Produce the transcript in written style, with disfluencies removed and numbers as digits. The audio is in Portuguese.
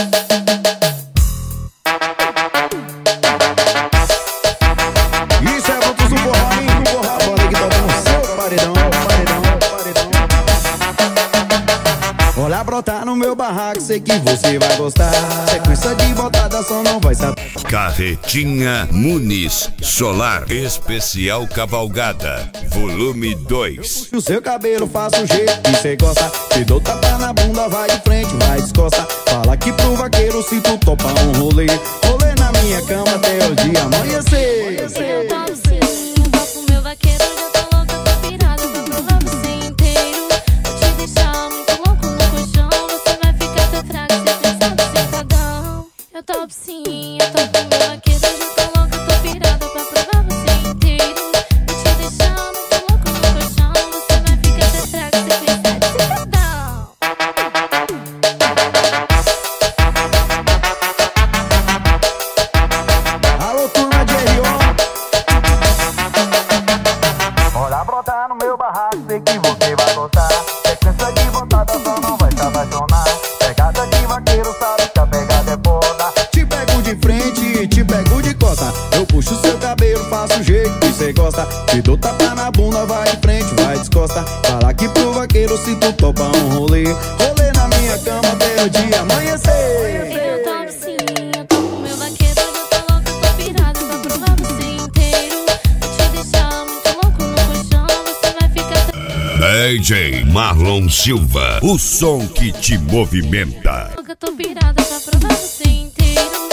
Isso é Brutus do Forró, hein? A bola que toca no seu paredão. Olha, brotar no meu barraco, sei que você vai gostar. Sequência de botada, só não vai saber. Carretinha Muniz Solar Especial Cavalgada Volume 2. O seu cabelo faça o jeito que cê gosta. Te dou tapa na bunda, vai de frente, vai descosta. Fala aqui pro vaqueiro se tu topa um rolê. Rolê na minha cama até o dia amanhecer. Eu topo sim, eu topo meu vaqueiro. Já tô louca, tô pirada, vou provar você inteiro. Vou te deixar muito louco no colchão. Você vai ficar até fraco, cê pensando sentadão. Eu topo sim, eu topo meu vaqueiro. Já tô louca, tô pirada, pra provar você inteiro. Vou te deixar muito louco no colchão. Você vai ficar até fraco, cê pensando sentadão. Alô, turma de R.O. Olha, brotar no meu barraco, sei que você vai gostar. Sequência de botada, só não vai se apaixonar. Pegada de vaqueiro, sabe que a pegada é foda. Te pego de frente, te pego de costa. Eu puxo seu cabelo, faço o jeito que cê gosta. Te dou tapa na bunda, vai de frente, vai descosta. Fala aqui pro vaqueiro se tu topa um rolê. Rolê na minha cama até o dia amanhecer. Eu topo sim, eu topo meu vaqueiro. Já tô louca, tô pirada, pra provar você inteiro. Vou te deixar muito louco no colchão. Você vai ficar DJ Marlon Silva, o som que te movimenta. louca, tô pirada, pra provar você inteiro.